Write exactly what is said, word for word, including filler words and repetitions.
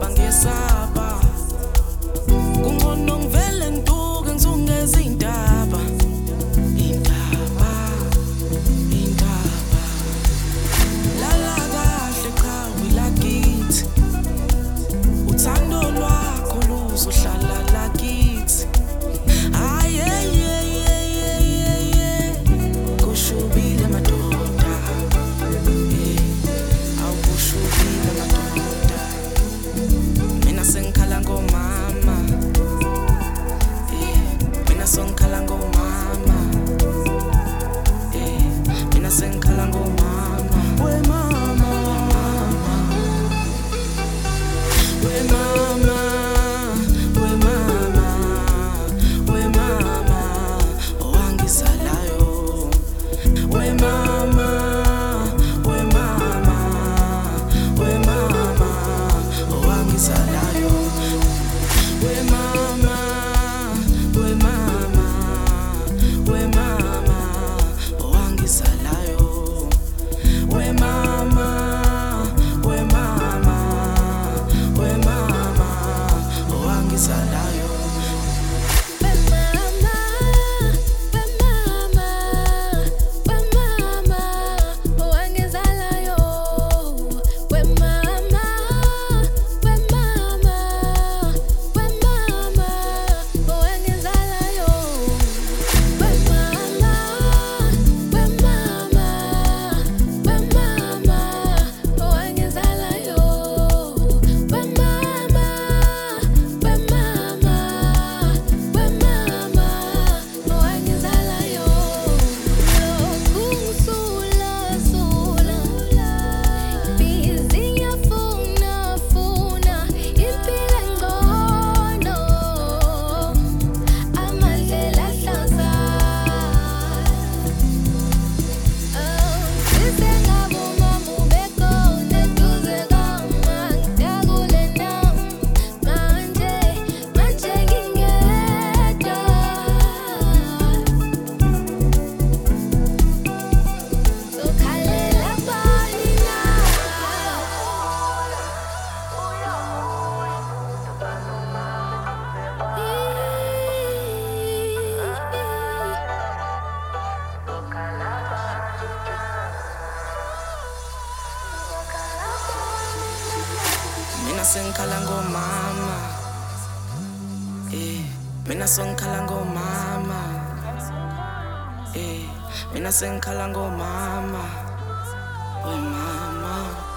ngesaba ngesaba kungono ngivele ngiduke ngizungeza indaba indaba indaba lala kahle cha wilakithi uthando lwakho luzohlala lakithi aye kushubile madoda awukushubile madoda mina sengikhala ngomama mina sengikhala ngomama mina sengikhala ngomama we mama we mama we mama we mama owangizalayo we mama we mama we mama owangizalayo we mama we mama we mama owangizalayo we mama we mama we mama owangizalayo mina sengikhala ngomama eh mina sengikhala ngomama eh mina sengikhala ngomama we mama